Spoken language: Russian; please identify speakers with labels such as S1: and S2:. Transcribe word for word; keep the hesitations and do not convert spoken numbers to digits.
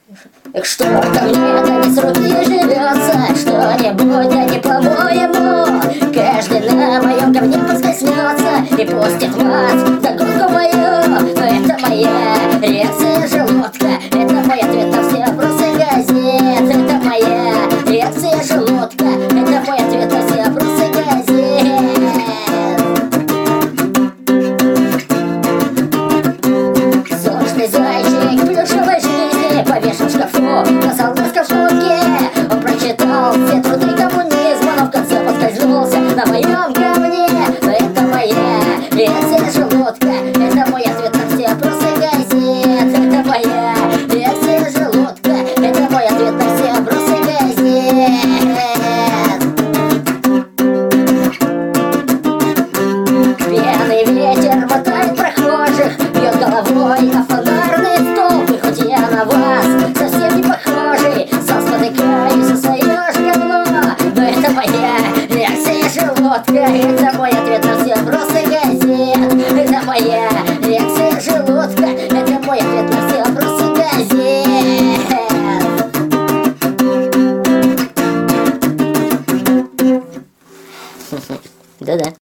S1: Что-то мне да не с руки живется, что-нибудь да не по-моему. Каждый на моем говне поскользнется и пустит мать догонку мою. Это моя реакция желудка, это мой ответ на все вопросы газет. Это моя реакция желудка, это мой ответ на все вопросы газет. Сочный зайчик плюшевой жизни повешен в шкафу на солдатском шнурке. Он прочитал все труды коммунизма, но в конце поскользнулся на моем говне. Но это моя реакция желудка, это мой ответ на все вопросы газет. Это моя реакция желудка, это мой ответ на все вопросы газет. Пьяный ветер мотает прохожих, бьет головой о фонарный столб. И хоть я на вас совсем не похожий, сам спотыкаюсь о свое ж говно. Но это моя реакция желудка, это мой ответ на все вопросы газет. Это моя реакция желудка, это мой ответ на все вопросы газет. Да-да.